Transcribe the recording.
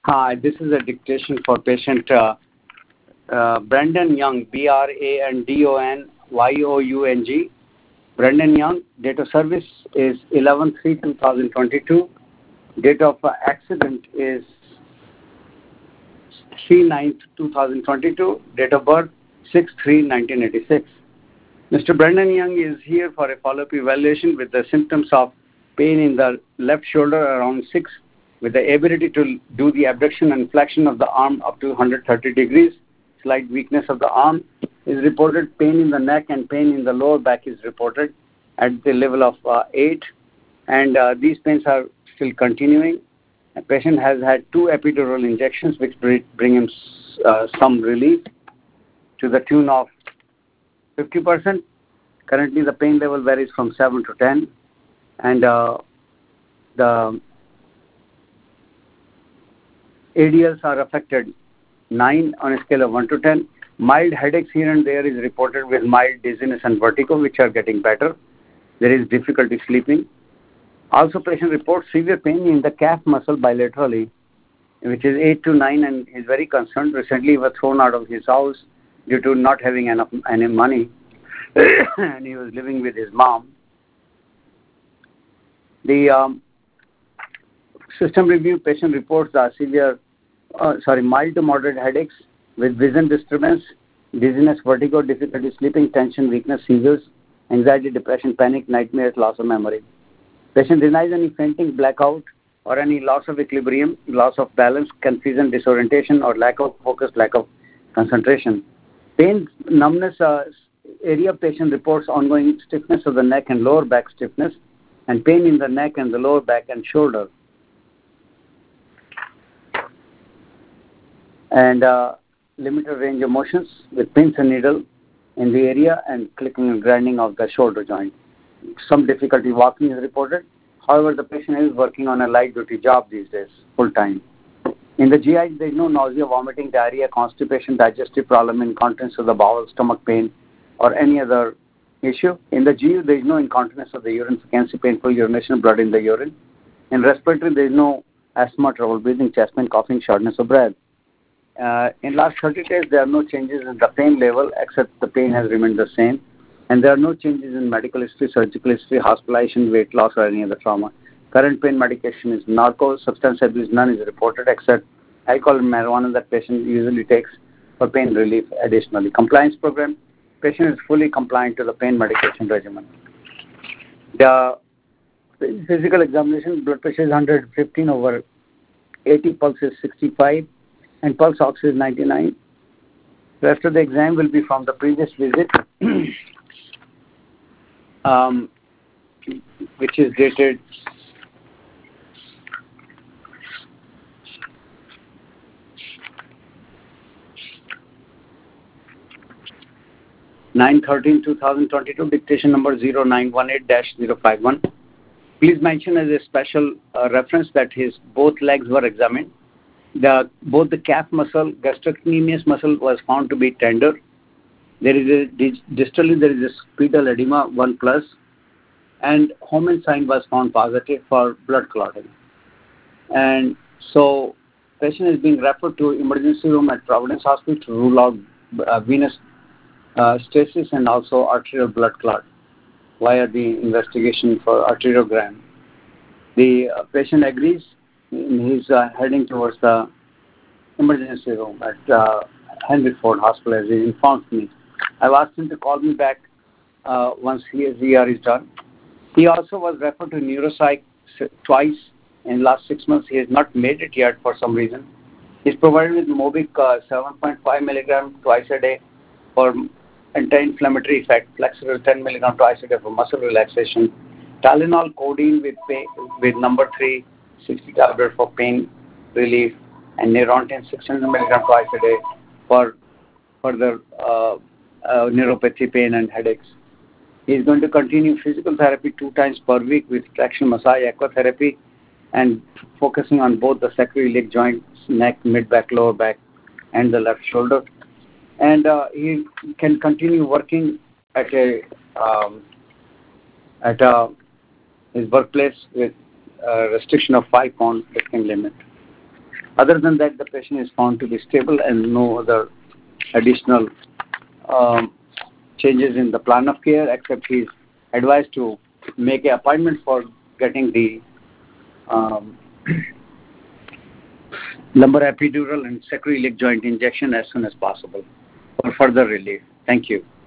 Hi, this is a dictation for patient Brandon Young, Brandonyoung. Brandon Young, date of service is 11/3/2022. Date of accident is 3/9/2022. Date of birth 6/3/1986. Mr. Brandon Young is here for a follow-up evaluation with the symptoms of pain in the left shoulder around 6, with the ability to do the abduction and flexion of the arm up to 130 degrees. Slight weakness of the arm is reported. Pain in the neck and pain in the lower back is reported at the level of 8. And these pains are still continuing. The patient has had 2 epidural injections, which bring him some relief to the tune of 50%. Currently, the pain level varies from 7 to 10. And the ADLs are affected 9 on a scale of 1 to 10. Mild headaches here and there is reported, with mild dizziness and vertigo, which are getting better. There is difficulty sleeping. Also, patient reports severe pain in the calf muscle bilaterally, which is 8 to 9, and is very concerned. Recently, he was thrown out of his house due to not having any money, and he was living with his mom. The system review, patient reports mild to moderate headaches with vision disturbance, dizziness, vertigo, difficulty sleeping, tension, weakness, seizures, anxiety, depression, panic, nightmares, loss of memory. Patient denies any fainting, blackout, or any loss of equilibrium, loss of balance, confusion, disorientation, or lack of focus, lack of concentration. Pain, numbness area, patient reports ongoing stiffness of the neck and lower back stiffness, and pain in the neck and the lower back and shoulder. And limited range of motions with pins and needle in the area and clicking and grinding of the shoulder joint. Some difficulty walking is reported. However, the patient is working on a light duty job these days, full time. In the GI, there is no nausea, vomiting, diarrhea, constipation, digestive problem, incontinence of the bowel, stomach pain, or any other issue. In the GU, there is no incontinence of the urine, frequency, painful urination, blood in the urine. In respiratory, there is no asthma, trouble breathing, chest pain, coughing, shortness of breath. In last 30 days, there are no changes in the pain level, except the pain has remained the same. And there are no changes in medical history, surgical history, hospitalization, weight loss, or any other trauma. Current pain medication is narco. Substance abuse, none is reported, except alcohol and marijuana that patient usually takes for pain relief additionally. Compliance program, patient is fully compliant to the pain medication regimen. The physical examination, blood pressure is 115/80, pulse is 65, and pulse ox is 99. The rest of the exam will be from the previous visit, which is dated 9/13/2022, dictation number 0918-051. Please mention as a special reference that his both legs were examined. Both the calf muscle, gastrocnemius muscle was found to be tender. There is distally there is a pedal edema 1+, and Homan sign was found positive for blood clotting. And so, patient is being referred to emergency room at Providence Hospital to rule out venous stasis and also arterial blood clot via the investigation for arteriogram. The patient agrees. He's heading towards the emergency room at Henry Ford Hospital, as he informed me. I've asked him to call me back once his ER is done. He also was referred to neuropsych twice in last 6 months. He has not made it yet for some reason. He's provided with Mobic 7.5 milligram twice a day for anti-inflammatory effect, Flexeril 10 milligram twice a day for muscle relaxation, Tylenol, codeine with number 3, 60 tablet for pain relief, and Neurontin 600 milligram twice a day for further neuropathy, pain, and headaches. He is going to continue physical therapy 2 times per week with traction massage, aquatherapy, and focusing on both the sacroiliac joints, neck, mid-back, lower back, and the left shoulder. And he can continue working at his workplace with a restriction of 5 pound lifting limit. Other than that, the patient is found to be stable and no other additional changes in the plan of care, except he's advised to make an appointment for getting the lumbar epidural and sacroiliac joint injection as soon as possible for further relief. Thank you.